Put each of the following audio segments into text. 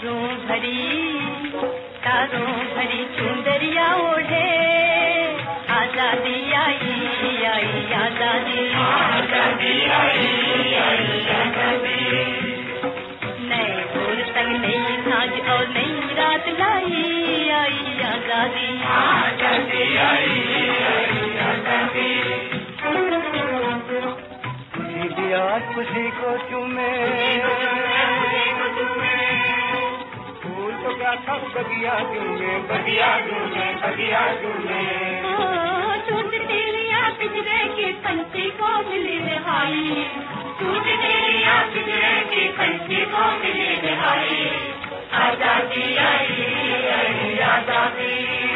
तारों भरी चुंदरिया ओढ़े आजादी आई आई आजादी आजादी आई आई आजादी नए भोर तक नई सांझ और नई रात लाई आई आजादी आजादी आई आई आजादी खुशी को चूमे सब बगिया झूमे टूट टीलिया पिंजरे की पंछी को मिली रिहाई टूट टीलिया पिंजरे की पंछी को मिली रिहाई आजादी आई आई आजादी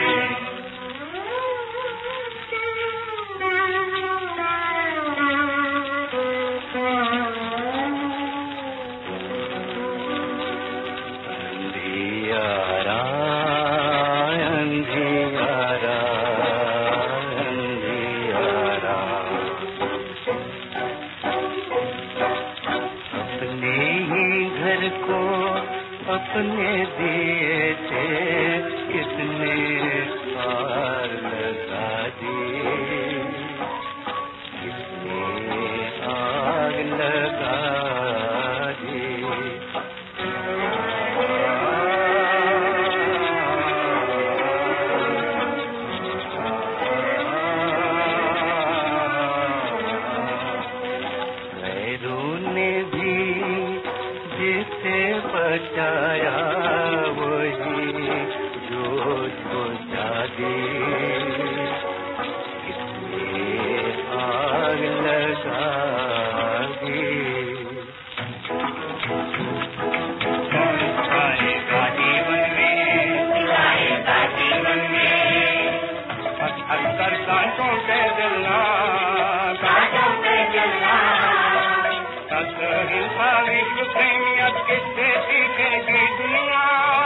अपने दिए थे कितने पार लगा दिए कितने आग लगा दिए ने भी जिसे बचाया वही जो बुझा दे कितने आग लगा दे आएगा जीवन में अंतर कांटों के जलना विश्व प्रेमियत किससे सीखेगी दुनिया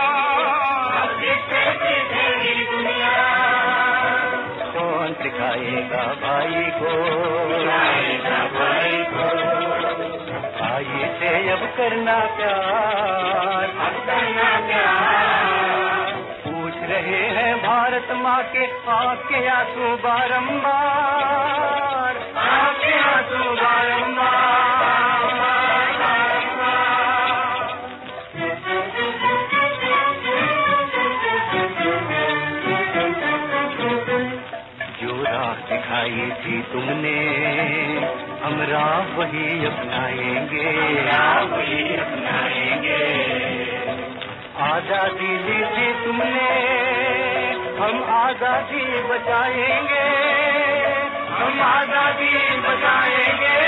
कौन सिखाएगा भाई को भाई से अब करना प्यार पूछ रहे हैं भारत माँ के आंखें आंसू बारंबार आंखें आंसू बारंबार दिखाई थी तुमने हम राह वही अपनाएंगे आजादी दी थी तुमने हम आजादी बचाएंगे हम आजादी बचाएंगे